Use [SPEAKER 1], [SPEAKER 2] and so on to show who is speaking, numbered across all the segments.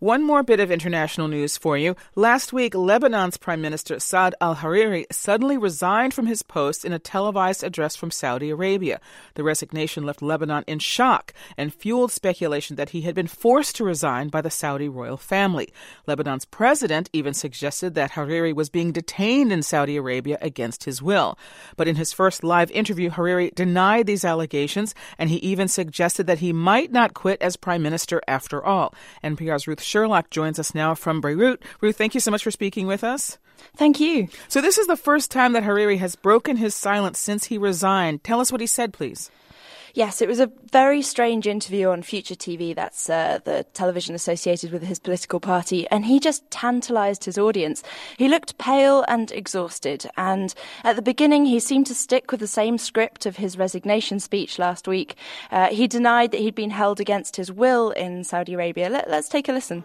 [SPEAKER 1] One more bit of international news for you. Last week, Lebanon's Prime Minister Saad al-Hariri suddenly resigned from his post in a televised address from Saudi Arabia. The resignation left Lebanon in shock and fueled speculation that he had been forced to resign by the Saudi royal family. Lebanon's president even suggested that Hariri was being detained in Saudi Arabia against his will. But in his first live interview, Hariri denied these allegations, and he even suggested that he might not quit as prime minister after all. NPR's Ruth Sherlock joins us now from Beirut. Ruth, thank you so much for speaking with us.
[SPEAKER 2] Thank you.
[SPEAKER 1] So this is the first time that Hariri has broken his silence since he resigned. Tell us what he said, please.
[SPEAKER 2] Yes, it was a very strange interview on Future TV, that's the television associated with his political party, and he just tantalised his audience. He looked pale and exhausted, and at the beginning he seemed to stick with the same script of his resignation speech last week. He denied that he'd been held against his will in Saudi Arabia. Let's take a listen.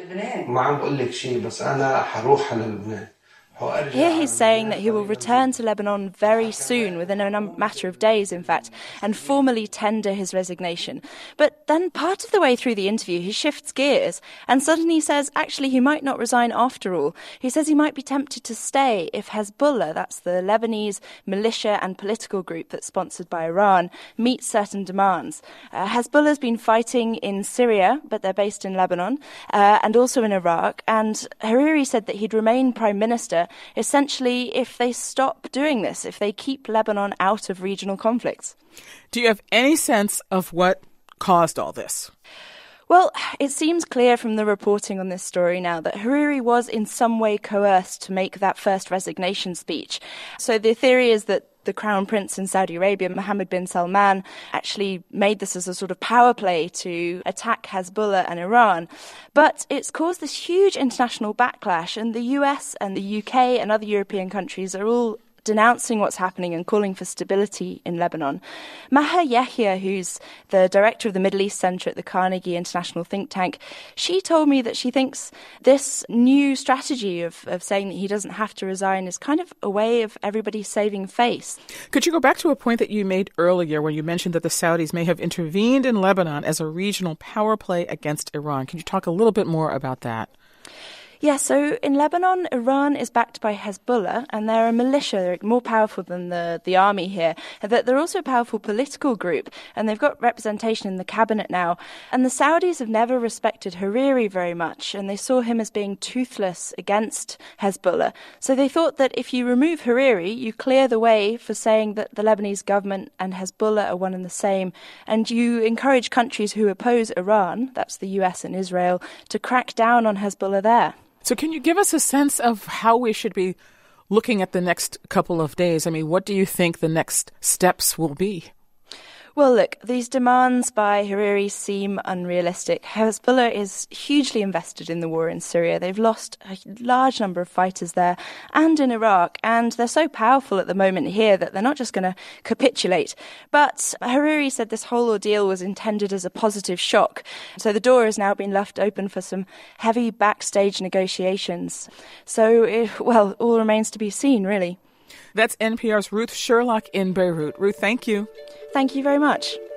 [SPEAKER 2] Here he's saying that he will return to Lebanon very soon, within a matter of days, in fact, and formally tender his resignation. But then part of the way through the interview, he shifts gears and suddenly says actually he might not resign after all. He says he might be tempted to stay if Hezbollah, that's the Lebanese militia and political group that's sponsored by Iran, meets certain demands. Hezbollah's been fighting in Syria, but they're based in Lebanon, and also in Iraq, and Hariri said that he'd remain prime minister essentially if they stop doing this, if they keep Lebanon out of regional conflicts.
[SPEAKER 1] Do you have any sense of what caused all this?
[SPEAKER 2] Well, it seems clear from the reporting on this story now that Hariri was in some way coerced to make that first resignation speech. So the theory is that the Crown Prince in Saudi Arabia, Mohammed bin Salman, actually made this as a sort of power play to attack Hezbollah and Iran. But it's caused this huge international backlash, and the US and the UK and other European countries are all denouncing what's happening and calling for stability in Lebanon. Maha Yahya, who's the director of the Middle East Centre at the Carnegie International think tank, she told me that she thinks this new strategy of saying that he doesn't have to resign is kind of a way of everybody saving face.
[SPEAKER 1] Could you go back to a point that you made earlier when you mentioned that the Saudis may have intervened in Lebanon as a regional power play against Iran? Can you talk a little bit more about that?
[SPEAKER 2] Yeah, so in Lebanon, Iran is backed by Hezbollah, and they're a militia. They're more powerful than the army here. They're also a powerful political group, and they've got representation in the cabinet now. And the Saudis have never respected Hariri very much, and they saw him as being toothless against Hezbollah. So they thought that if you remove Hariri, you clear the way for saying that the Lebanese government and Hezbollah are one and the same, and you encourage countries who oppose Iran, that's the US and Israel, to crack down on Hezbollah there.
[SPEAKER 1] So can you give us a sense of how we should be looking at the next couple of days? I mean, what do you think the next steps will be?
[SPEAKER 2] Well, look, these demands by Hariri seem unrealistic. Hezbollah is hugely invested in the war in Syria. They've lost a large number of fighters there and in Iraq, and they're so powerful at the moment here that they're not just going to capitulate. But Hariri said this whole ordeal was intended as a positive shock. So the door has now been left open for some heavy backstage negotiations. So, all remains to be seen, really.
[SPEAKER 1] That's NPR's Ruth Sherlock in Beirut. Ruth, thank you.
[SPEAKER 2] Thank you very much.